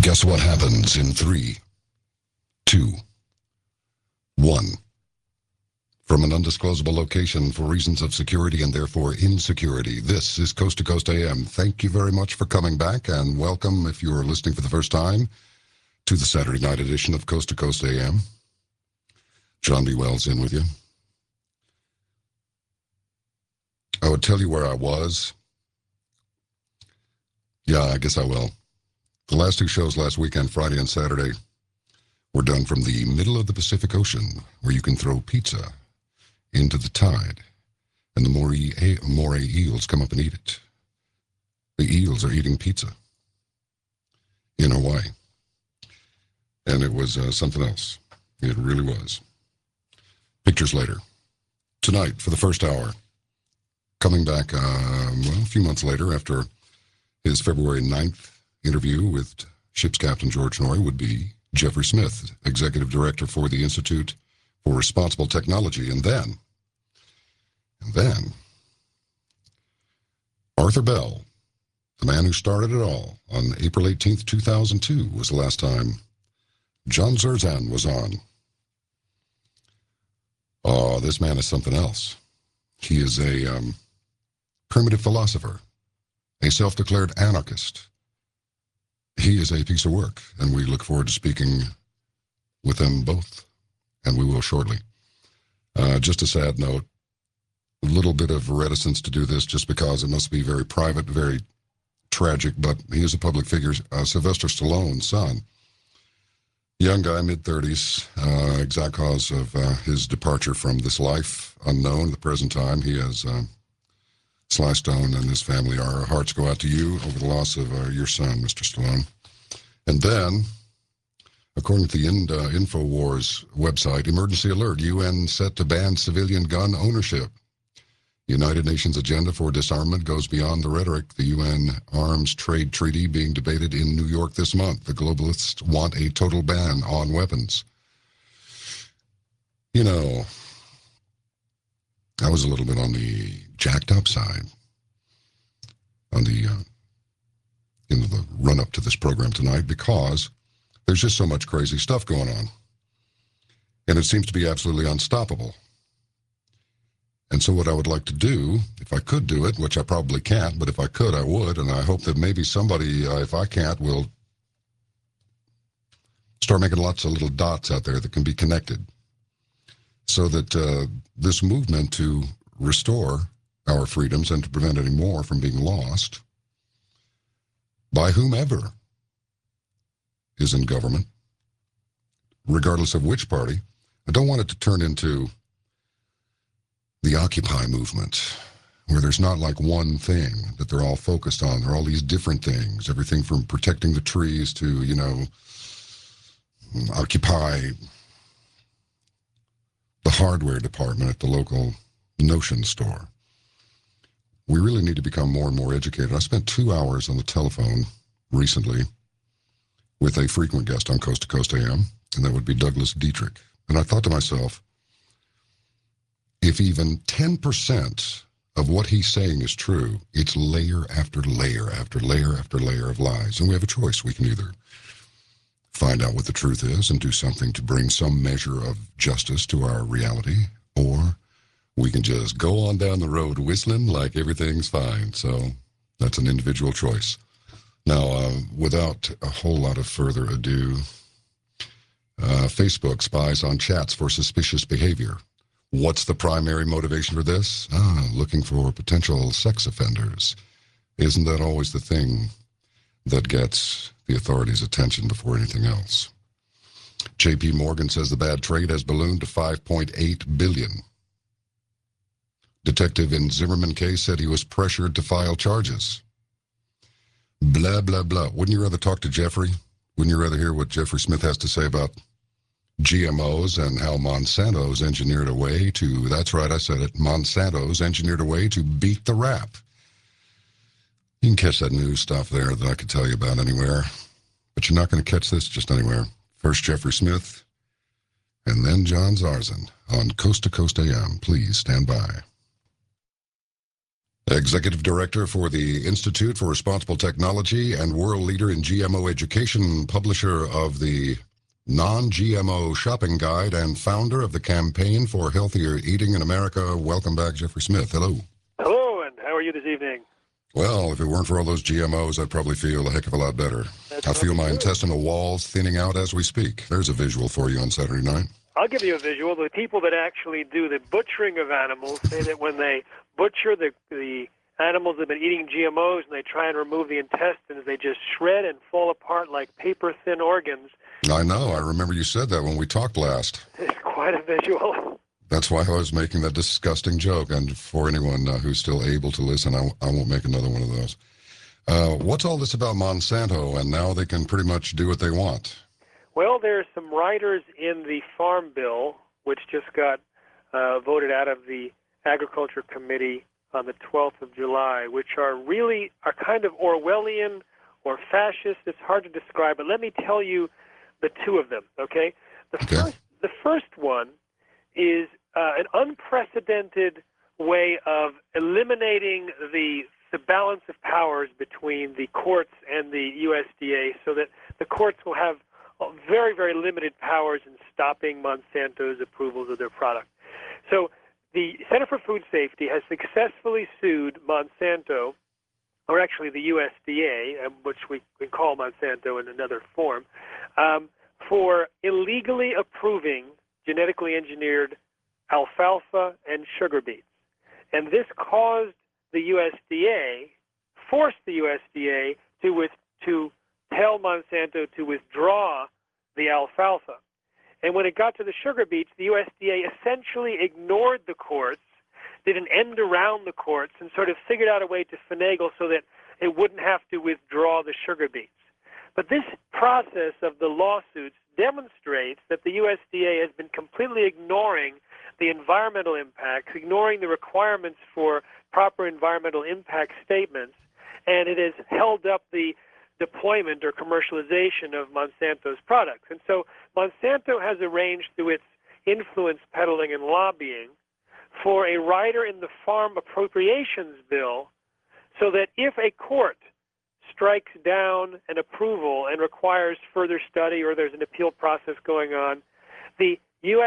Guess what happens in 3, 2, 1. From an undisclosable location for reasons of security and therefore insecurity, this is Coast to Coast AM. Thank you very much for coming back, and welcome, if you're listening for the first time, to the Saturday night edition of Coast to Coast AM. John B. Wells in with you. I would tell you where I was. Yeah, I guess I will. The last two shows last weekend, Friday and Saturday, were done from the middle of the Pacific Ocean, where you can throw pizza into the tide, and the moray eels come up and eat it. The eels are eating pizza in Hawaii. And it was something else. It really was. Pictures later. Tonight, for the first hour, coming back, a few months later, after his February 9th interview with ship's captain George Noory, would be Jeffrey Smith, executive director for the Institute for Responsible Technology. And then, Arthur Bell, the man who started it all, on April 18th, 2002, was the last time John Zerzan was on. Oh, this man is something else. He is a primitive philosopher, a self-declared anarchist. He is a piece of work, and we look forward to speaking with them both, and we will shortly. Just a sad note, a little bit of reticence to do this just because it must be very private, very tragic, but he is a public figure. Sylvester Stallone's son, young guy, mid-30s, exact cause of his departure from this life unknown at the present time. He has Sly Stone and his family, our hearts go out to you over the loss of your son, Mr. Stallone. And then, according to the InfoWars website, emergency alert, UN set to ban civilian gun ownership. United Nations agenda for disarmament goes beyond the rhetoric. The UN arms trade treaty being debated in New York this month. The globalists want a total ban on weapons. You know, I was a little bit on the jacked up side on the the run-up to this program tonight, because there's just so much crazy stuff going on, and it seems to be absolutely unstoppable. And so what I would like to do, if I could do it, which I probably can't, but if I could, I would, and I hope that maybe somebody, if I can't, will start making lots of little dots out there that can be connected, so that this movement to restore our freedoms and to prevent any more from being lost by whomever is in government, regardless of which party. I don't want it to turn into the Occupy movement, where there's not like one thing that they're all focused on. There are all these different things, everything from protecting the trees to, you know, occupy the hardware department at the local Notion store. We really need to become more and more educated. I spent 2 hours on the telephone recently with a frequent guest on Coast to Coast AM, and that would be Douglas Dietrich. And I thought to myself, if even 10% of what he's saying is true, it's layer after layer after layer after layer of lies. And we have a choice. We can either find out what the truth is and do something to bring some measure of justice to our reality, or we can just go on down the road whistling like everything's fine. So that's an individual choice. Now, without a whole lot of further ado, Facebook spies on chats for suspicious behavior. What's the primary motivation for this? Looking for potential sex offenders. Isn't that always the thing that gets the authorities' attention before anything else? J.P. Morgan says the bad trade has ballooned to $5.8 billion. Detective in Zimmerman case said he was pressured to file charges. Blah, blah, blah. Wouldn't you rather talk to Jeffrey? Wouldn't you rather hear what Jeffrey Smith has to say about GMOs and how Monsanto's engineered a way to, that's right, I said it, Monsanto's engineered a way to beat the rap? You can catch that news stuff there that I could tell you about anywhere, but you're not going to catch this just anywhere. First Jeffrey Smith, and then John Zerzan on Coast to Coast AM. Please stand by. Executive Director for the Institute for Responsible Technology and world leader in GMO education, publisher of the Non-GMO Shopping Guide, and founder of the Campaign for Healthier Eating in America. Welcome back, Jeffrey Smith. Hello. Hello, and how are you this evening? Well, if it weren't for all those GMOs, I'd probably feel a heck of a lot better. I feel my intestinal walls thinning out as we speak. There's a visual for you on Saturday night. I'll give you a visual. The people that actually do the butchering of animals say that when they butcher the animals that have been eating GMOs and they try and remove the intestines, they just shred and fall apart like paper-thin organs. I know. I remember you said that when we talked last. It's quite a visual. That's why I was making that disgusting joke. And for anyone who's still able to listen, I won't make another one of those. What's all this about Monsanto, and now they can pretty much do what they want? Well, there's some riders in the Farm Bill, which just got voted out of the Agriculture Committee on the 12th of July, which are kind of Orwellian or fascist. It's hard to describe, but let me tell you the two of them, okay? The first one is an unprecedented way of eliminating the balance of powers between the courts and the USDA so that the courts will have very, very limited powers in stopping Monsanto's approvals of their product. So the Center for Food Safety has successfully sued Monsanto, or actually the USDA, which we call Monsanto in another form, for illegally approving genetically engineered alfalfa and sugar beets. And this caused the USDA, forced the USDA to tell Monsanto to withdraw the alfalfa. And when it got to the sugar beets, the USDA essentially ignored the courts, did an end around the courts, and sort of figured out a way to finagle so that it wouldn't have to withdraw the sugar beets. But this process of the lawsuits demonstrates that the USDA has been completely ignoring the environmental impacts, ignoring the requirements for proper environmental impact statements, and it has held up the deployment or commercialization of Monsanto's products. And so Monsanto has arranged through its influence peddling and lobbying for a rider in the Farm Appropriations Bill so that if a court strikes down an approval and requires further study or there's an appeal process going on, the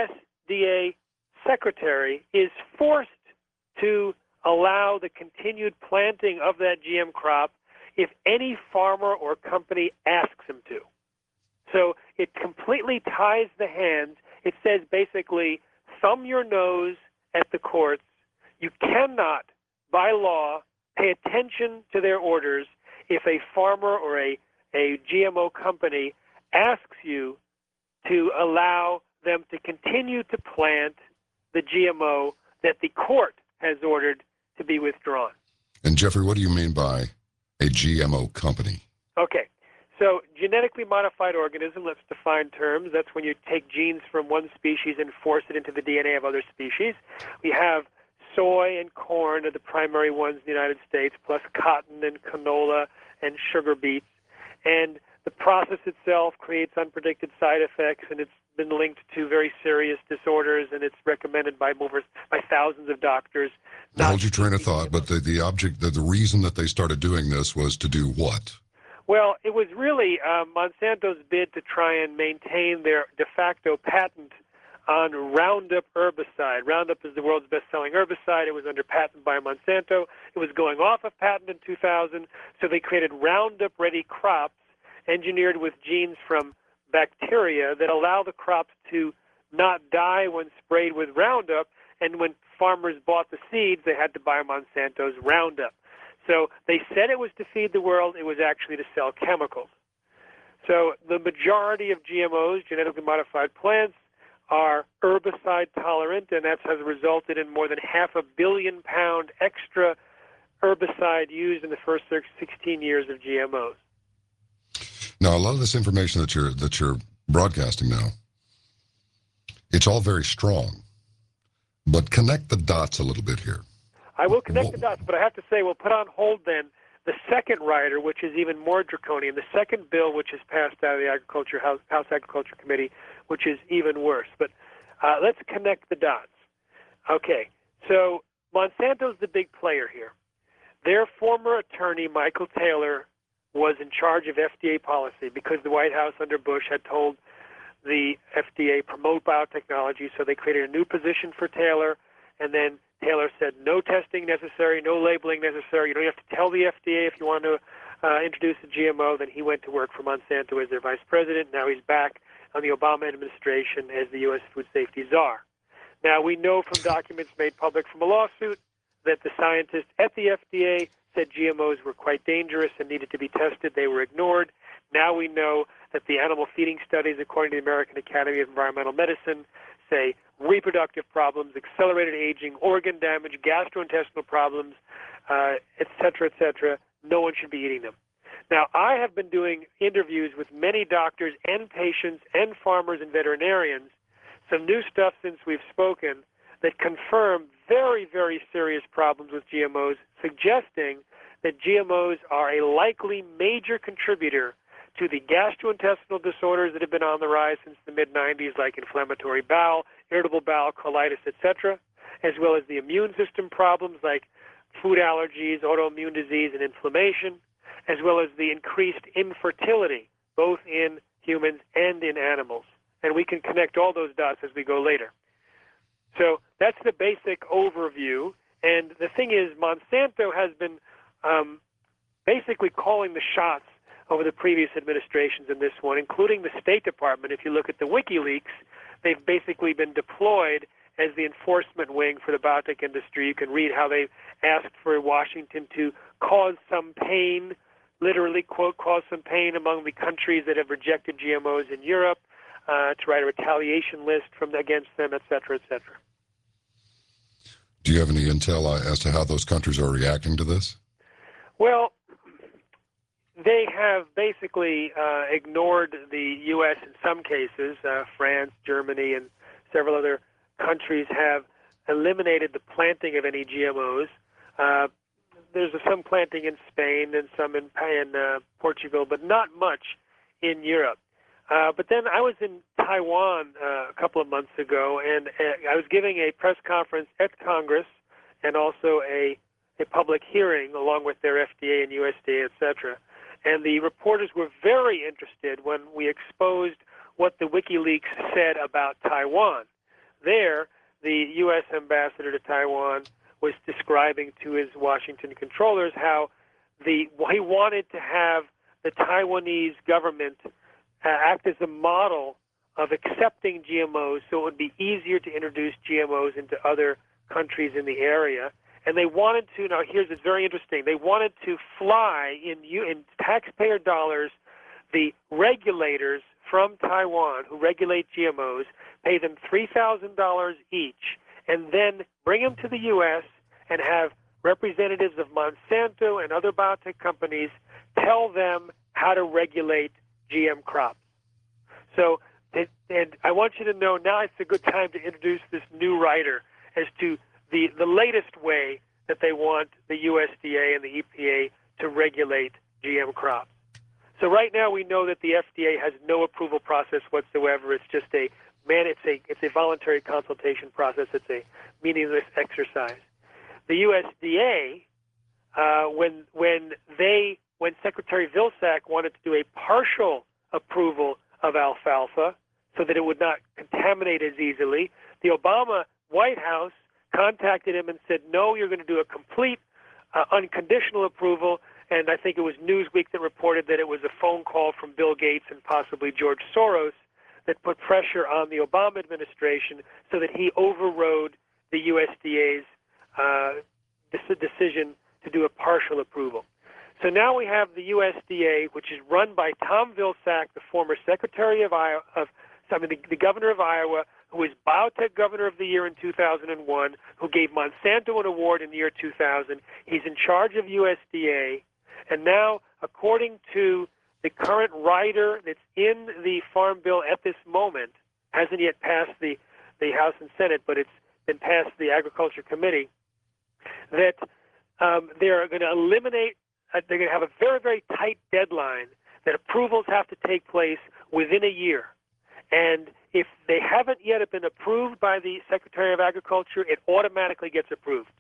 USDA secretary is forced to allow the continued planting of that GM crop if any farmer or company asks him to. So it completely ties the hands. It says basically, thumb your nose at the courts. You cannot, by law, pay attention to their orders if a farmer or a GMO company asks you to allow them to continue to plant the GMO that the court has ordered to be withdrawn. And Jeffrey, what do you mean by a GMO company? Okay, so genetically modified organism, let's define terms. That's when you take genes from one species and force it into the DNA of other species. We have soy and corn are the primary ones in the United States, plus cotton and canola and sugar beets. And the process itself creates unpredicted side effects, and it's been linked to very serious disorders, and it's recommended by thousands of doctors. Hold your train of thought, but the reason that they started doing this was to do what? Well, it was really Monsanto's bid to try and maintain their de facto patent on Roundup herbicide. Roundup is the world's best-selling herbicide. It was under patent by Monsanto. It was going off of patent in 2000, so they created Roundup-ready crops engineered with genes from bacteria that allow the crops to not die when sprayed with Roundup, and when farmers bought the seeds, they had to buy Monsanto's Roundup. So they said it was to feed the world. It was actually to sell chemicals. So the majority of GMOs, genetically modified plants, are herbicide tolerant, and that has resulted in more than 500 million pound extra herbicide used in the first 16 years of GMOs. Now, a lot of this information that you're broadcasting now, it's all very strong, but connect the dots a little bit here. I will connect the dots, but I have to say we'll put on hold then the second rider, which is even more draconian, the second bill which is passed out of the House Agriculture Committee, which is even worse. But let's connect the dots. Okay, so Monsanto's the big player here. their former attorney, Michael Taylor, was in charge of FDA policy because the White House under Bush had told the FDA promote biotechnology, so they created a new position for Taylor, and then Taylor said no testing necessary, no labeling necessary. You don't have to tell the FDA if you want to introduce a GMO. Then he went to work for Monsanto as their vice president. Now he's back on the Obama administration as the U.S. food safety czar. Now we know from documents made public from a lawsuit that the scientists at the FDA said GMOs were quite dangerous and needed to be tested. They were ignored. Now we know that the animal feeding studies, according to the American Academy of Environmental Medicine, say reproductive problems, accelerated aging, organ damage, gastrointestinal problems, et cetera, no one should be eating them. Now, I have been doing interviews with many doctors and patients and farmers and veterinarians, some new stuff since we've spoken, that confirm very, very serious problems with GMOs, suggesting that GMOs are a likely major contributor to the gastrointestinal disorders that have been on the rise since the mid-90s, like inflammatory bowel, irritable bowel, colitis, etc., as well as the immune system problems like food allergies, autoimmune disease, and inflammation, as well as the increased infertility, both in humans and in animals. And we can connect all those dots as we go later. So that's the basic overview. And the thing is, Monsanto has been basically calling the shots over the previous administrations in this one, including the State Department. If you look at the WikiLeaks, they've basically been deployed as the enforcement wing for the biotech industry. You can read how they've asked for Washington to cause some pain, literally, quote, cause some pain among the countries that have rejected GMOs in Europe, to write a retaliation list against them, et cetera, et cetera. Do you have any intel as to how those countries are reacting to this? Well, they have basically ignored the U.S. in some cases. France, Germany, and several other countries have eliminated the planting of any GMOs. There's some planting in Spain and some in Portugal, but not much in Europe. But then I was in Taiwan a couple of months ago, and I was giving a press conference at Congress and also a public hearing along with their FDA and USDA, et cetera. And the reporters were very interested when we exposed what the WikiLeaks said about Taiwan. There, the U.S. ambassador to Taiwan was describing to his Washington controllers how he wanted to have the Taiwanese government act as a model of accepting GMOs so it would be easier to introduce GMOs into other countries in the area. And they wanted to, now here's it's very interesting, they wanted to fly in taxpayer dollars the regulators from Taiwan who regulate GMOs, pay them $3,000 each, and then bring them to the U.S. and have representatives of Monsanto and other biotech companies tell them how to regulate GM crops. So, and I want you to know now it's a good time to introduce this new writer as to the latest way that they want the USDA and the EPA to regulate GM crops. So right now we know that the FDA has no approval process whatsoever. It's just it's a voluntary consultation process. It's a meaningless exercise. The USDA, when Secretary Vilsack wanted to do a partial approval of alfalfa so that it would not contaminate as easily, the Obama White House contacted him and said, no, you're going to do a complete unconditional approval. And I think it was Newsweek that reported that it was a phone call from Bill Gates and possibly George Soros that put pressure on the Obama administration so that he overrode the USDA's decision to do a partial approval. So now we have the USDA, which is run by Tom Vilsack, the former Secretary of the Governor of Iowa, who was Biotech Governor of the Year in 2001, who gave Monsanto an award in the year 2000. He's in charge of USDA. And now, according to the current writer that's in the Farm Bill at this moment, hasn't yet passed the House and Senate, but it's been passed the Agriculture Committee, that they're going to eliminate, they're going to have a very, very tight deadline that approvals have to take place within a year. And if they haven't yet been approved by the Secretary of Agriculture, it automatically gets approved.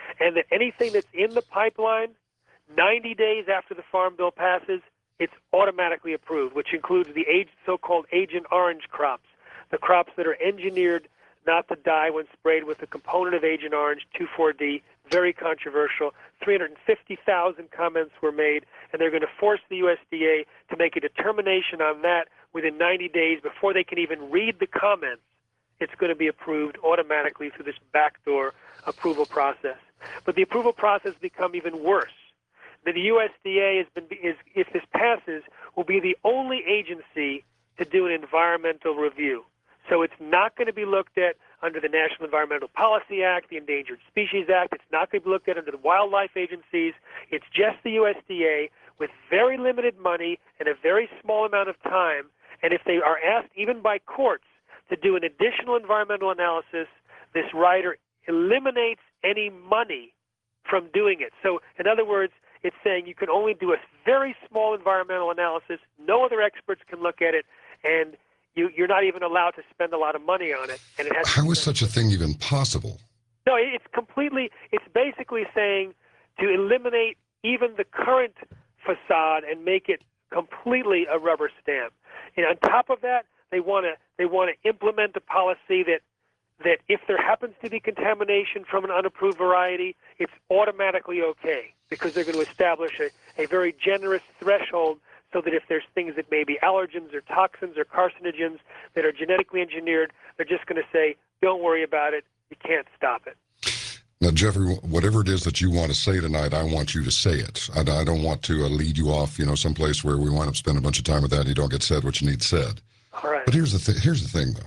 and that anything that's in the pipeline, 90 days after the Farm Bill passes, it's automatically approved, which includes the so-called Agent Orange crops, the crops that are engineered not to die when sprayed with a component of Agent Orange, 2,4-D, very controversial. 350,000 comments were made, and they're going to force the USDA to make a determination on that within 90 days before they can even read the comments. It's going to be approved automatically through this backdoor approval process. But the approval process has become even worse. The USDA if this passes, will be the only agency to do an environmental review. So it's not going to be looked at under the National Environmental Policy Act, the Endangered Species Act. It's not going to be looked at under the wildlife agencies. It's just the USDA with very limited money and a very small amount of time. And if they are asked, even by courts, to do an additional environmental analysis, this rider eliminates any money from doing it. So, in other words, it's saying you can only do a very small environmental analysis. No other experts can look at it, and you're not even allowed to spend a lot of money on it. And it has How is such a thing even possible? No, it's basically saying to eliminate even the current facade and make it completely a rubber stamp. And on top of that, they want to implement a policy that if there happens to be contamination from an unapproved variety, it's automatically okay, because they're going to establish a very generous threshold so that if there's things that may be allergens or toxins or carcinogens that are genetically engineered, they're just going to say, don't worry about it, you can't stop it. Now, Jeffrey, whatever it is that you want to say tonight, I want you to say it. I don't want to lead you off, someplace where we wind up spending a bunch of time with that and you don't get said what you need said. All right. But here's the thing, though.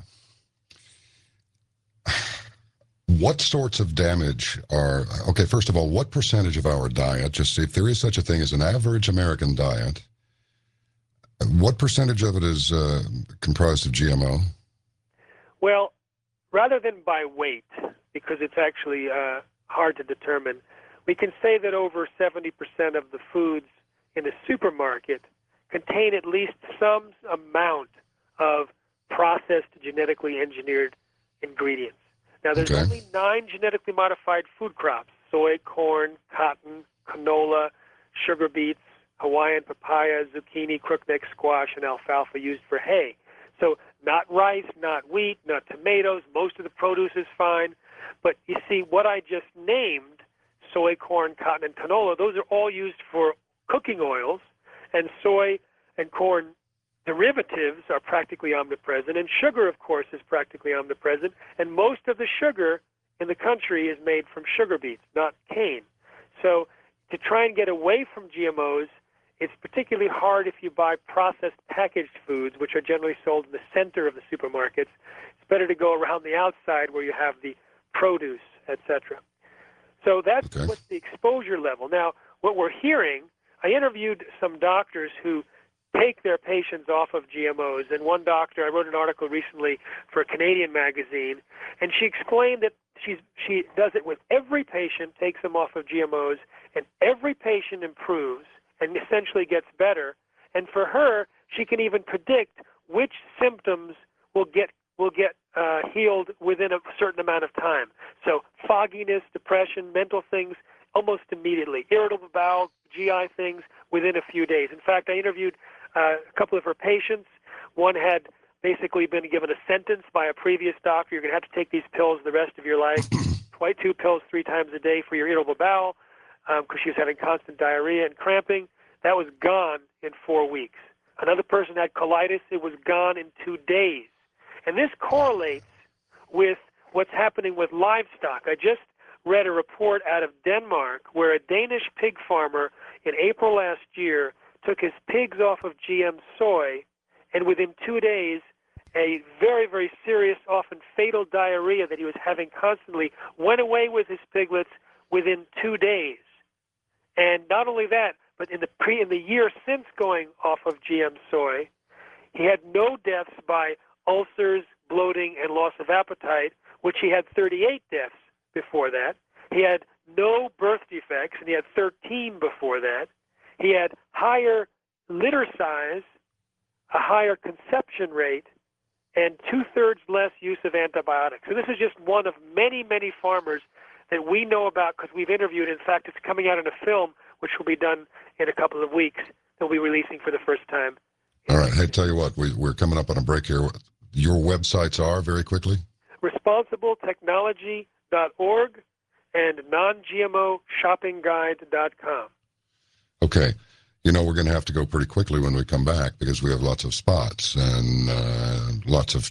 What sorts of damage okay, first of all, what percentage of our diet, just if there is such a thing as an average American diet, what percentage of it is comprised of GMO? Well, rather than by weight, because it's actually hard to determine, we can say that over 70% of the foods in the supermarket contain at least some amount of processed genetically engineered ingredients. Now, there's only 9 genetically modified food crops: soy, corn, cotton, canola, sugar beets, Hawaiian papaya, zucchini, crookneck squash, and alfalfa used for hay. So not rice, not wheat, not tomatoes. Most of the produce is fine. But you see, what I just named, soy, corn, cotton, and canola, those are all used for cooking oils, and soy and corn derivatives are practically omnipresent, and sugar, of course, is practically omnipresent, and most of the sugar in the country is made from sugar beets, not cane. So to try and get away from GMOs, it's particularly hard if you buy processed packaged foods, which are generally sold in the center of the supermarkets. It's better to go around the outside where you have the produce, etc. So that's what's the exposure level. Now, what we're hearing, I interviewed some doctors who take their patients off of GMOs, and one doctor, I wrote an article recently for a Canadian magazine, and she explained that she does it with every patient, takes them off of GMOs, and every patient improves and essentially gets better. And for her, she can even predict which symptoms will get healed within a certain amount of time. So fogginess, depression, mental things, almost immediately. Irritable bowel, GI things within a few days. In fact, I interviewed a couple of her patients. One had basically been given a sentence by a previous doctor: you're going to have to take these pills the rest of your life, 2 pills 3 times a day for your irritable bowel, because she was having constant diarrhea and cramping. That was gone in 4 weeks. Another person had colitis. It was gone in 2 days. And this correlates with what's happening with livestock. I just read a report out of Denmark where a Danish pig farmer in April last year took his pigs off of GM soy, and within 2 days, a very, very serious, often fatal diarrhea that he was having constantly went away with his piglets within 2 days. And not only that, but in the year since going off of GM soy, he had no deaths by ulcers, bloating, and loss of appetite, which he had 38 deaths before that. He had no birth defects, and he had 13 before that. He had higher litter size, a higher conception rate, and 2/3 less use of antibiotics. So this is just one of many, many farmers that we know about because we've interviewed. In fact, it's coming out in a film, which will be done in a couple of weeks. They'll be releasing for the first time. All right. Hey, tell you what, we're coming up on a break here. Your websites are, very quickly? ResponsibleTechnology.org and NonGMOShoppingGuide.com. Okay. You know, we're going to have to go pretty quickly when we come back because we have lots of spots and lots of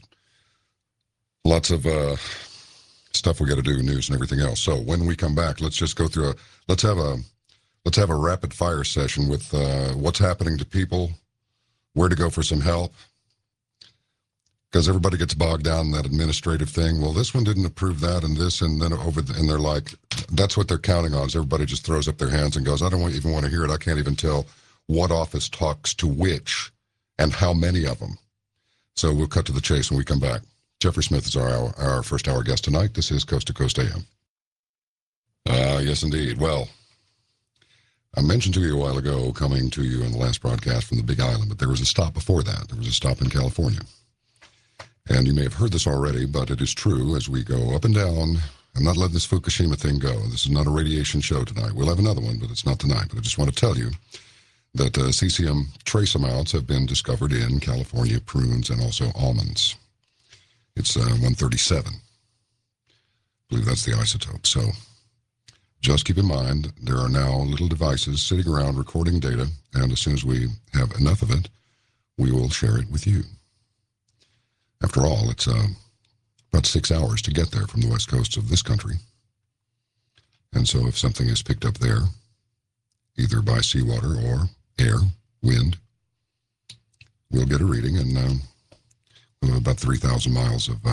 stuff we got to do, news and everything else. So when we come back, let's just go through let's have a rapid fire session with what's happening to people, where to go for some help, because everybody gets bogged down in that administrative thing. Well, this one didn't approve that and this, and then and they're like, that's what they're counting on, is everybody just throws up their hands and goes, I don't even want to hear it. I can't even tell what office talks to which and how many of them. So we'll cut to the chase when we come back. Jeffrey Smith is our first hour guest tonight. This is Coast to Coast AM. Yes, indeed. Well, I mentioned to you a while ago, coming to you in the last broadcast from the Big Island, but there was a stop before that. There was a stop in California. And you may have heard this already, but it is true as we go up and down. I'm not letting this Fukushima thing go. This is not a radiation show tonight. We'll have another one, but it's not tonight. But I just want to tell you that cesium trace amounts have been discovered in California prunes and also almonds. It's 137. I believe that's the isotope. So just keep in mind, there are now little devices sitting around recording data, and as soon as we have enough of it, we will share it with you. After all, it's about 6 hours to get there from the west coast of this country. And so if something is picked up there, either by seawater or air, wind, we'll get a reading, and we'll have about 3,000 miles of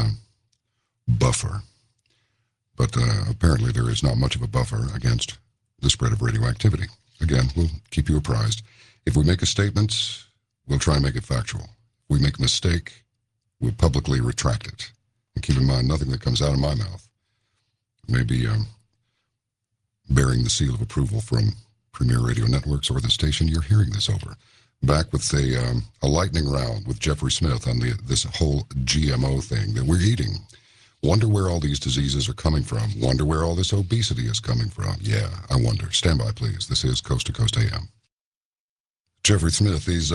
buffer. But apparently there is not much of a buffer against the spread of radioactivity. Again, we'll keep you apprised. If we make a statement, we'll try and make it factual. If we make a mistake, we'll publicly retract it. And keep in mind, nothing that comes out of my mouth may be bearing the seal of approval from Premier Radio Networks or the station you're hearing this over. Back with a lightning round with Jeffrey Smith on this whole GMO thing that we're eating. Wonder where all these diseases are coming from. Wonder where all this obesity is coming from. Yeah, I wonder. Stand by, please. This is Coast to Coast AM. Jeffrey Smith, these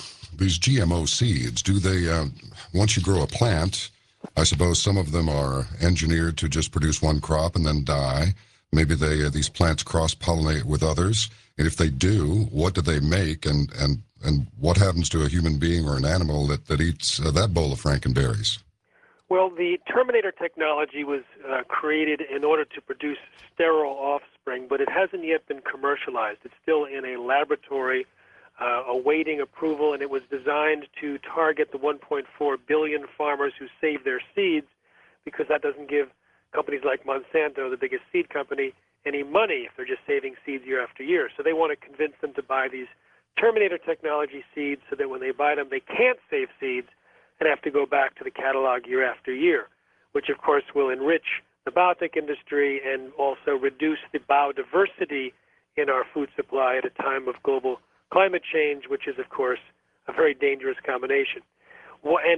GMO seeds, do they, once you grow a plant, I suppose some of them are engineered to just produce one crop and then die. Maybe these plants cross-pollinate with others. And if they do, what do they make? And what happens to a human being or an animal that eats that bowl of frankenberries? Well, the Terminator technology was created in order to produce sterile offspring, but it hasn't yet been commercialized. It's still in a laboratory awaiting approval, and it was designed to target the 1.4 billion farmers who save their seeds, because that doesn't give companies like Monsanto, the biggest seed company, any money if they're just saving seeds year after year. So they want to convince them to buy these Terminator technology seeds so that when they buy them, they can't save seeds and have to go back to the catalog year after year, which of course will enrich the biotech industry and also reduce the biodiversity in our food supply at a time of global climate change, which is of course a very dangerous combination. Well, and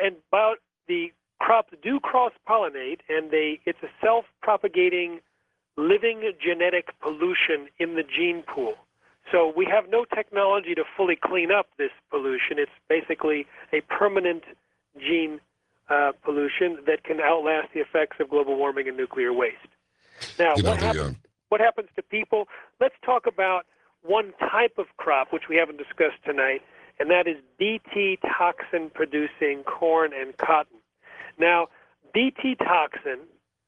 the crops do cross-pollinate, and it's a self-propagating living genetic pollution in the gene pool. So we have no technology to fully clean up this pollution. It's basically a permanent gene pollution that can outlast the effects of global warming and nuclear waste. Now, what happens to people? Let's talk about one type of crop, which we haven't discussed tonight, and that is Bt toxin-producing corn and cotton. Now, Bt toxin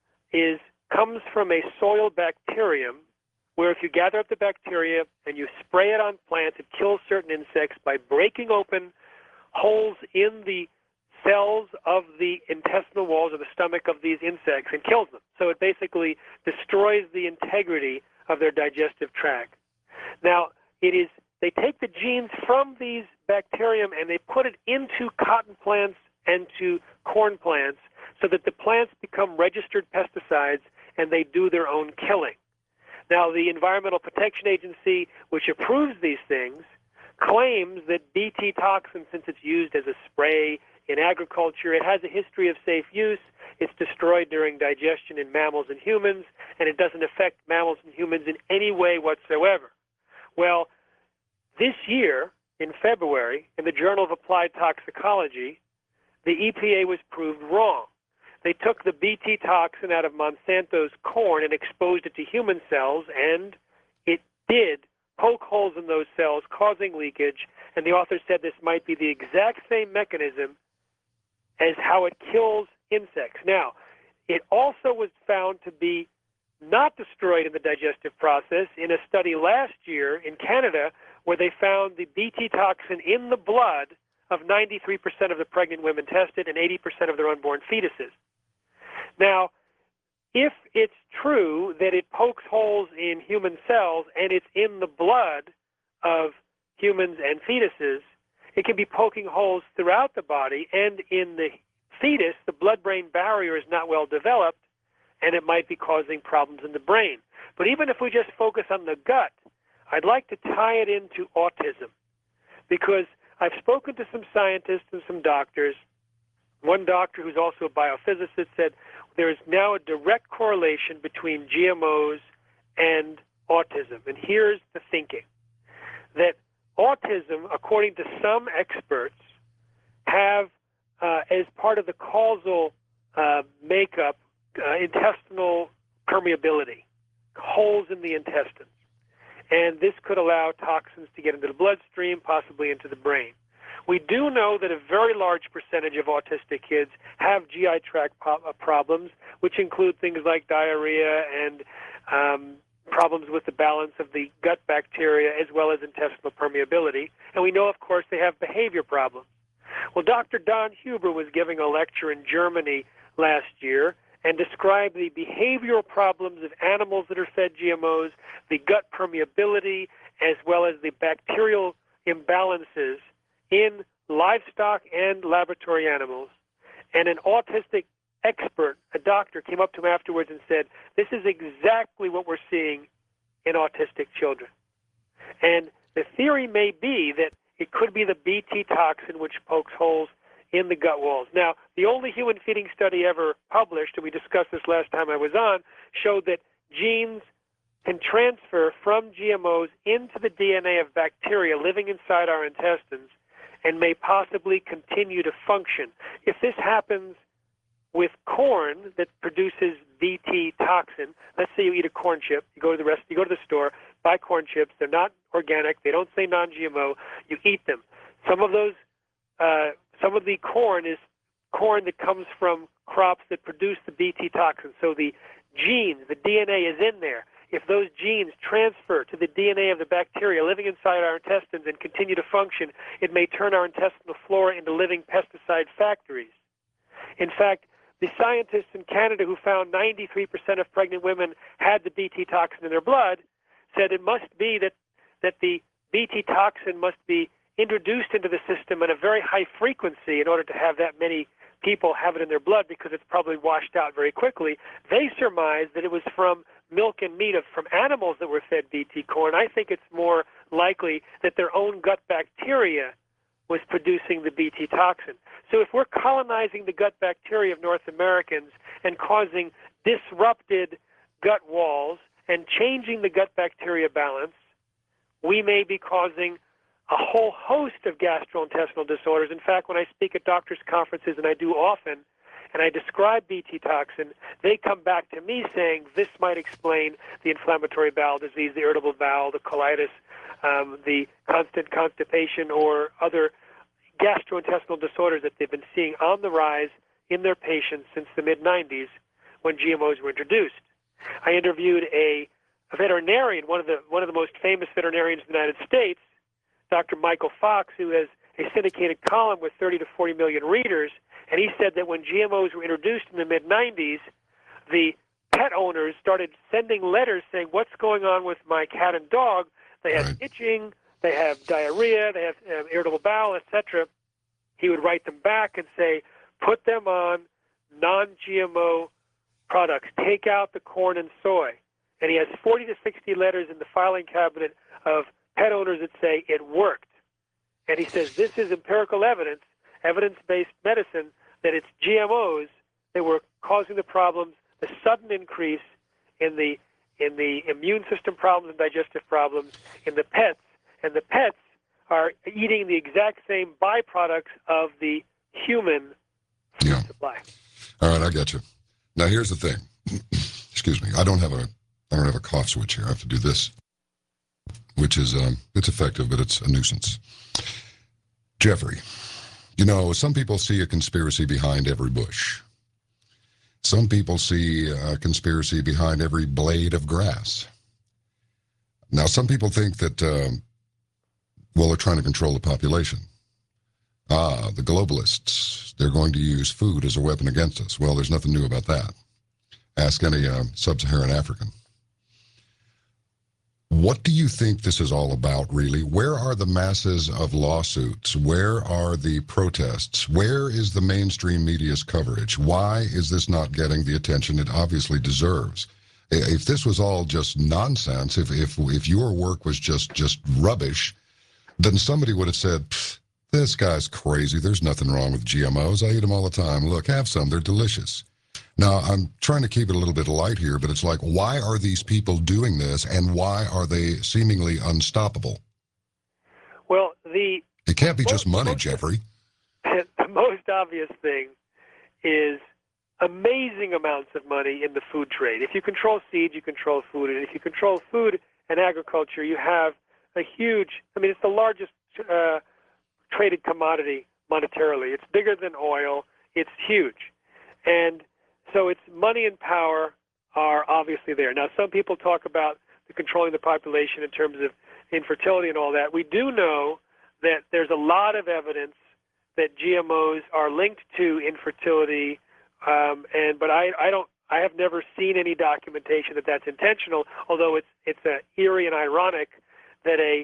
comes from a soil bacterium where if you gather up the bacteria and you spray it on plants, it kills certain insects by breaking open holes in the cells of the intestinal walls or the stomach of these insects and kills them. So it basically destroys the integrity of their digestive tract. Now, they take the genes from these bacterium and they put it into cotton plants and to corn plants so that the plants become registered pesticides and they do their own killing. Now, the Environmental Protection Agency, which approves these things, claims that Bt toxin, since it's used as a spray in agriculture, it has a history of safe use. it's destroyed during digestion in mammals and humans, and it doesn't affect mammals and humans in any way whatsoever. Well, this year, in February, in the Journal of Applied Toxicology, the EPA was proved wrong. They took the Bt toxin out of Monsanto's corn and exposed it to human cells, and it did poke holes in those cells, causing leakage, and the author said this might be the exact same mechanism as how it kills insects. Now, it also was found to be not destroyed in the digestive process in a study last year in Canada where they found the Bt toxin in the blood of 93% of the pregnant women tested and 80% of their unborn fetuses. Now, if it's true that it pokes holes in human cells and it's in the blood of humans and fetuses, it can be poking holes throughout the body, and in the fetus, the blood-brain barrier is not well developed, and it might be causing problems in the brain. But even if we just focus on the gut, I'd like to tie it into autism, because I've spoken to some scientists and some doctors. One doctor who's also a biophysicist said there is now a direct correlation between GMOs and autism. And here's the thinking, that autism, according to some experts, have, as part of the causal makeup, intestinal permeability, holes in the intestines. And this could allow toxins to get into the bloodstream, possibly into the brain. We do know that a very large percentage of autistic kids have GI tract problems, which include things like diarrhea and problems with the balance of the gut bacteria as well as intestinal permeability. And we know, of course, they have behavior problems. Well, Dr. Don Huber was giving a lecture in Germany last year and described the behavioral problems of animals that are fed GMOs, the gut permeability, as well as the bacterial imbalances in livestock and laboratory animals. And an autistic expert, a doctor, came up to him afterwards and said, this is exactly what we're seeing in autistic children. And the theory may be that it could be the Bt toxin which pokes holes in the gut walls. Now, the only human feeding study ever published, and we discussed this last time I was on, showed that genes can transfer from GMOs into the DNA of bacteria living inside our intestines and may possibly continue to function. If this happens with corn that produces Bt toxin, let's say you eat a corn chip, you go to the store, buy corn chips, they're not organic, they don't say non-GMO, you eat them. Some of the corn is corn that comes from crops that produce the Bt toxin. So the genes, the DNA is in there. If those genes transfer to the DNA of the bacteria living inside our intestines and continue to function, it may turn our intestinal flora into living pesticide factories. In fact, the scientists in Canada who found 93% of pregnant women had the Bt toxin in their blood said it must be that the Bt toxin must be introduced into the system at a very high frequency in order to have that many people have it in their blood, because it's probably washed out very quickly. They surmised that it was from milk and meat from animals that were fed Bt corn. I think it's more likely that their own gut bacteria was producing the Bt toxin. So if we're colonizing the gut bacteria of North Americans and causing disrupted gut walls and changing the gut bacteria balance, we may be causing a whole host of gastrointestinal disorders. In fact, when I speak at doctors' conferences, and I do often, and I describe Bt toxin, they come back to me saying this might explain the inflammatory bowel disease, the irritable bowel, the colitis, the constant constipation, or other gastrointestinal disorders that they've been seeing on the rise in their patients since the mid-90s when GMOs were introduced. I interviewed a veterinarian, one of the most famous veterinarians in the United States, Dr. Michael Fox, who has a syndicated column with 30 to 40 million readers, and he said that when GMOs were introduced in the mid-90s, the pet owners started sending letters saying, what's going on with my cat and dog? They have itching, they have diarrhea, they have irritable bowel, etc. He would write them back and say, put them on non-GMO products. Take out the corn and soy. And he has 40 to 60 letters in the filing cabinet of pet owners that say it worked. And he says this is empirical evidence, evidence-based medicine, that it's GMOs that were causing the problems, the sudden increase in the immune system problems and digestive problems in the pets, and the pets are eating the exact same byproducts of the human food supply. All right, I got you. Now here's the thing. Excuse me. I don't have a cough switch here. I have to do this, which is it's effective, but it's a nuisance. Jeffrey, you know, some people see a conspiracy behind every bush. Some people see a conspiracy behind every blade of grass. Now, some people think that, well, they're trying to control the population. The globalists, they're going to use food as a weapon against us. Well, there's nothing new about that. Ask any sub-Saharan African. What do you think this is all about, really? Where are the masses of lawsuits? Where are the protests? Where is the mainstream media's coverage? Why is this not getting the attention it obviously deserves? If this was all just nonsense, if your work was just rubbish, then somebody would have said, this guy's crazy. There's nothing wrong with GMOs. I eat them all the time. Look, have some. They're delicious. Now, I'm trying to keep it a little bit light here, but it's like, why are these people doing this, and why are they seemingly unstoppable? Well, it can't be just money, Jeffrey. The most obvious thing is amazing amounts of money in the food trade. If you control seeds, you control food. And if you control food and agriculture, you have a huge, it's the largest traded commodity monetarily. It's bigger than oil. It's huge. And so it's money and power are obviously there. Now, some people talk about the controlling the population in terms of infertility and all that. We do know that there's a lot of evidence that GMOs are linked to infertility, but I have never seen any documentation that that's intentional. Although it's eerie and ironic that a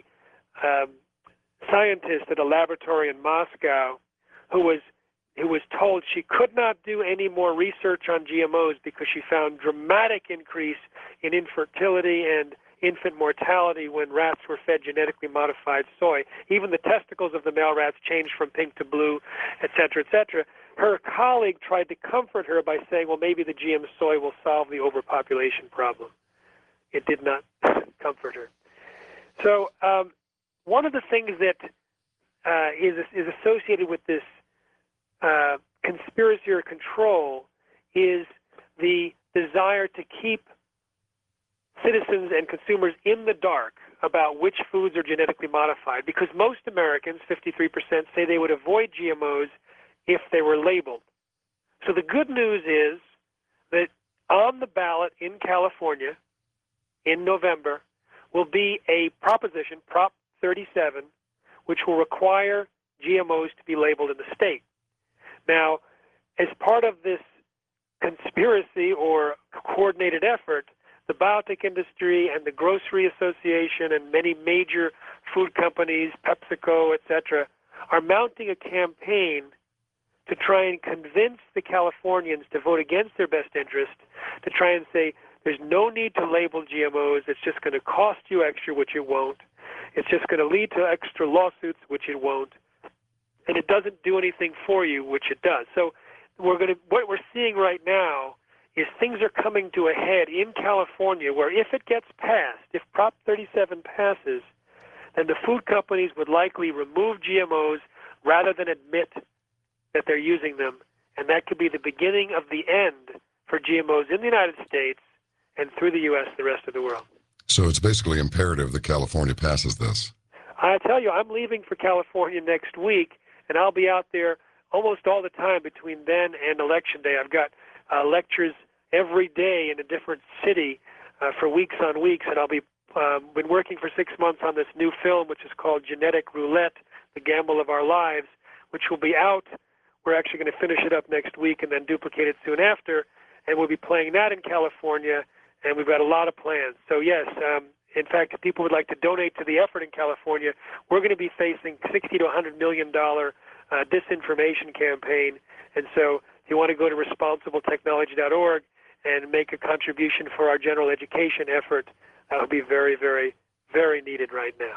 scientist at a laboratory in Moscow who was told she could not do any more research on GMOs because she found dramatic increase in infertility and infant mortality when rats were fed genetically modified soy. Even the testicles of the male rats changed from pink to blue, et cetera, et cetera. Her colleague tried to comfort her by saying, well, maybe the GM soy will solve the overpopulation problem. It did not comfort her. So one of the things that is associated with this conspiracy or control is the desire to keep citizens and consumers in the dark about which foods are genetically modified, because most Americans, 53%, say they would avoid GMOs if they were labeled. So the good news is that on the ballot in California in November will be a proposition, Prop 37, which will require GMOs to be labeled in the state. Now, as part of this conspiracy or coordinated effort, the biotech industry and the Grocery Association and many major food companies, PepsiCo, etc., are mounting a campaign to try and convince the Californians to vote against their best interest, to try and say there's no need to label GMOs, it's just going to cost you extra, which it won't. It's just going to lead to extra lawsuits, which it won't. And it doesn't do anything for you, which it does. So what we're seeing right now is things are coming to a head in California where if it gets passed, if Prop 37 passes, then the food companies would likely remove GMOs rather than admit that they're using them. And that could be the beginning of the end for GMOs in the United States and through the U.S. and the rest of the world. So it's basically imperative that California passes this. I tell you, I'm leaving for California next week, and I'll be out there almost all the time between then and Election Day. I've got lectures every day in a different city for weeks on weeks, and I'll be been working for 6 months on this new film, which is called Genetic Roulette, The Gamble of Our Lives, which will be out. We're actually going to finish it up next week and then duplicate it soon after, and we'll be playing that in California, and we've got a lot of plans. So yes, in fact, if people would like to donate to the effort in California, we're going to be facing $60 to $100 million disinformation campaign. And so if you want to go to responsible-technology.org and make a contribution for our general education effort, that would be very, very, very needed right now.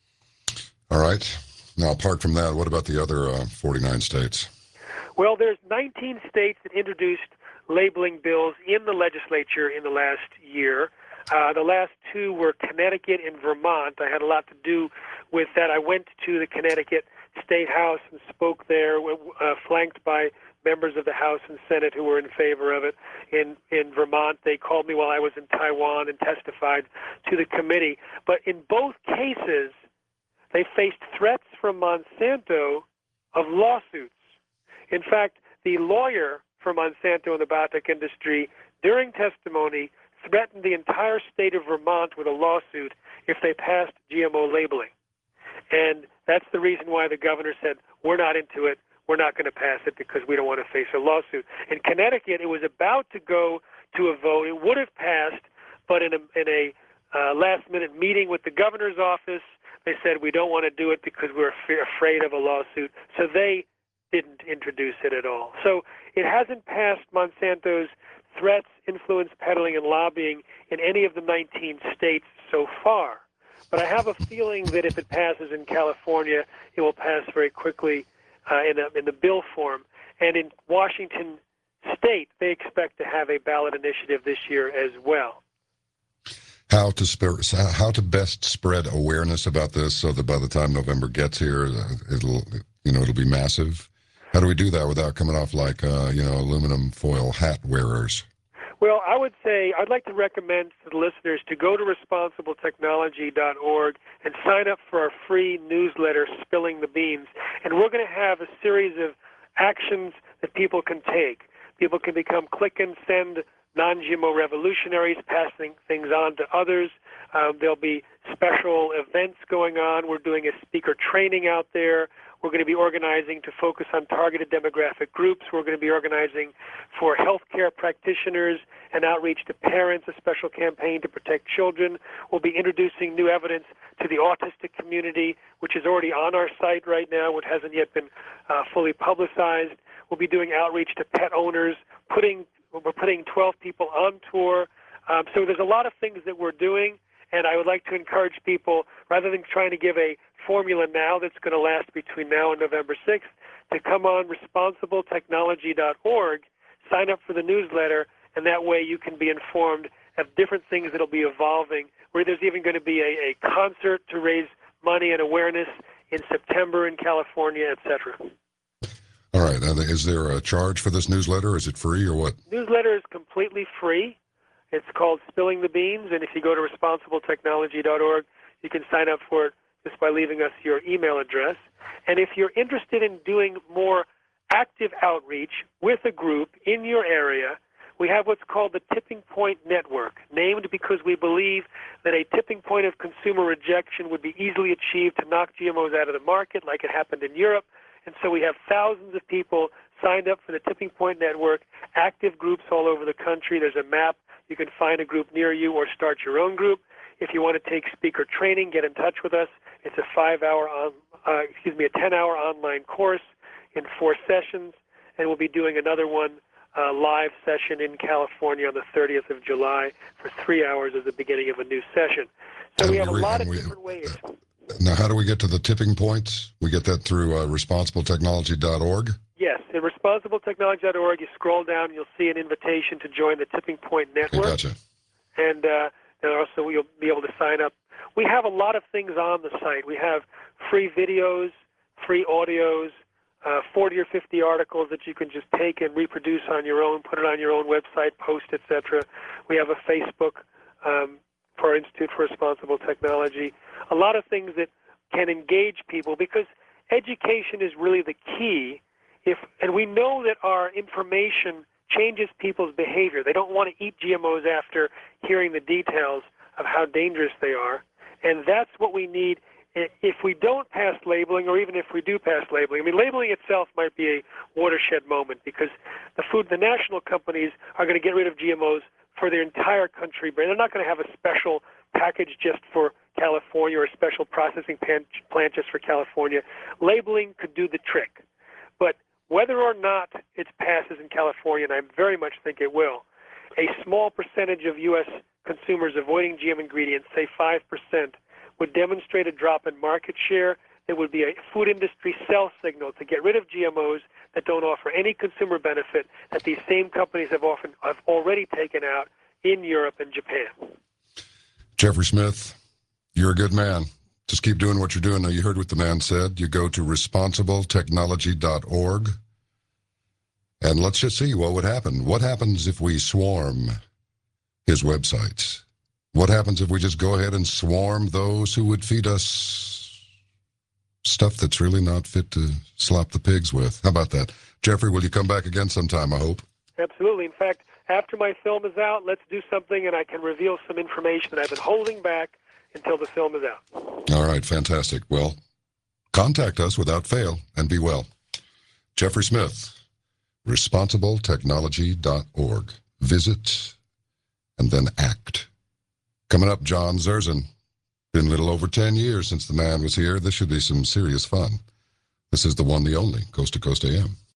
All right. Now, apart from that, what about the other 49 states? Well, there's 19 states that introduced labeling bills in the legislature in the last year. The last two were Connecticut and Vermont. I had a lot to do with that. I went to the Connecticut State House and spoke there, flanked by members of the House and Senate who were in favor of it. In Vermont, they called me while I was in Taiwan and testified to the committee. But in both cases, they faced threats from Monsanto of lawsuits. In fact, the lawyer for Monsanto and the biotech industry, during testimony, threatened the entire state of Vermont with a lawsuit if they passed GMO labeling. And that's the reason why the governor said, we're not into it, we're not going to pass it because we don't want to face a lawsuit. In Connecticut, it was about to go to a vote. It would have passed, but in a last-minute meeting with the governor's office, they said, we don't want to do it because we're afraid of a lawsuit. So they didn't introduce it at all. So it hasn't passed Monsanto's threats, influence peddling, and lobbying in any of the 19 states so far. But I have a feeling that if it passes in California, it will pass very quickly in the bill form. And in Washington State, they expect to have a ballot initiative this year as well. How to best spread awareness about this so that by the time November gets here, it'll be massive. How do we do that without coming off like aluminum foil hat wearers? Well, I would say I'd like to recommend to the listeners to go to responsible.technology.org and sign up for our free newsletter, Spilling the Beans. And we're going to have a series of actions that people can take. People can become click and send non-GMO revolutionaries, passing things on to others. There'll be special events going on. We're doing a speaker training out there. We're going to be organizing to focus on targeted demographic groups. We're going to be organizing for healthcare practitioners and outreach to parents, a special campaign to protect children. We'll be introducing new evidence to the autistic community, which is already on our site right now, which hasn't yet been fully publicized. We'll be doing outreach to pet owners. We're putting 12 people on tour. So there's a lot of things that we're doing, and I would like to encourage people, rather than trying to give a formula now that's going to last between now and November 6th, to come on responsibletechnology.org, sign up for the newsletter, and that way you can be informed of different things that will be evolving, where there's even going to be a concert to raise money and awareness in September in California, etc. All right. Is there a charge for this newsletter? Is it free or what? Newsletter is completely free. It's called Spilling the Beans, and if you go to responsibletechnology.org, you can sign up for it just by leaving us your email address. And if you're interested in doing more active outreach with a group in your area, we have what's called the Tipping Point Network, named because we believe that a tipping point of consumer rejection would be easily achieved to knock GMOs out of the market like it happened in Europe. And so we have thousands of people signed up for the Tipping Point Network, active groups all over the country. There's a map. You can find a group near you or start your own group. If you want to take speaker training, get in touch with us. It's a 10-hour online course in 4 sessions, and we'll be doing another one live session in California on the 30th of July for 3 hours at the beginning of a new session. So we have a lot of different ways. Now, how do we get to the tipping points? We get that through responsibletechnology.org? Yes, at responsibletechnology.org, you scroll down, and you'll see an invitation to join the Tipping Point Network. Gotcha. And also you'll be able to sign up. We have a lot of things on the site. We have free videos, free audios, 40 or 50 articles that you can just take and reproduce on your own, put it on your own website, post, etc. We have a Facebook for our Institute for Responsible Technology. A lot of things that can engage people, because education is really the key. And we know that our information changes people's behavior. They don't want to eat GMOs after hearing the details of how dangerous they are. And that's what we need. If we don't pass labeling, or even if we do pass labeling, labeling itself might be a watershed moment, because the national companies are going to get rid of GMOs for their entire country. They're not going to have a special package just for California or a special processing plant just for California. Labeling could do the trick. But whether or not it passes in California, and I very much think it will, a small percentage of U.S. consumers avoiding GM ingredients, say 5%, would demonstrate a drop in market share it would be a food industry sell signal to get rid of GMOs that don't offer any consumer benefit that these same companies have already taken out in Europe and Japan. Jeffrey Smith, you're a good man. Just keep doing what you're doing. Now, you heard what the man said. You go to responsibletechnology.org, and let's just see what would happen. What happens if we swarm his websites? What happens if we just go ahead and swarm those who would feed us stuff that's really not fit to slop the pigs with? How about that? Jeffrey, will you come back again sometime, I hope? Absolutely. In fact, after my film is out, let's do something and I can reveal some information that I've been holding back until the film is out. All right, fantastic. Well, contact us without fail and be well. Jeffrey Smith, responsibletechnology.org. Visit and then act. Coming up, John Zerzan. Been a little over 10 years since the man was here. This should be some serious fun. This is the one, the only, Coast to Coast AM.